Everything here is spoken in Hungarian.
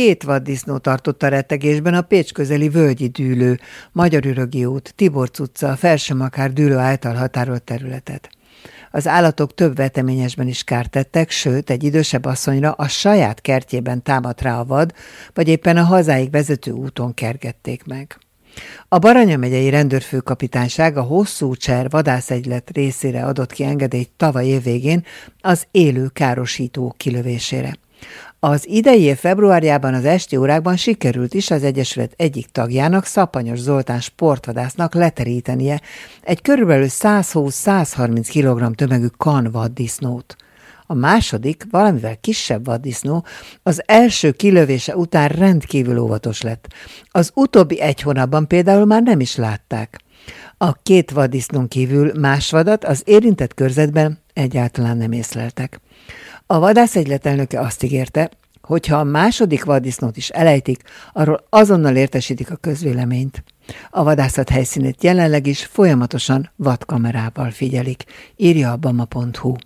2 vaddisznó tartotta rettegésben a Pécs közeli Völgyi Dűlő, Magyarürögi út, Tiborcs utca, Felsőmakár Dűlő által határolt területet. Az állatok több veteményesben is kárt tettek, sőt, egy idősebb asszonyra a saját kertjében támadt rá a vad, vagy éppen a hazáig vezető úton kergették meg. A Baranya megyei rendőrfőkapitányság a Hosszú Cser vadászegylet részére adott ki engedélyt tavaly év végén az élő károsító kilövésére. Az idei év februárjában az esti órákban sikerült is az Egyesület egyik tagjának, Szapanyos Zoltán sportvadásznak leterítenie egy körülbelül 120-130 kg tömegű kanvaddisznót. A második, valamivel kisebb vaddisznó az első kilövése után rendkívül óvatos lett. Az utóbbi 1 hónapban például már nem is látták. A 2 vaddisznón kívül más vadat az érintett körzetben egyáltalán nem észleltek. A vadászegylet elnöke azt ígérte, hogy ha a második vaddisznót is elejtik, arról azonnal értesítik a közvéleményt. A vadászat helyszínét jelenleg is folyamatosan vadkamerával figyelik, írja a bama.hu.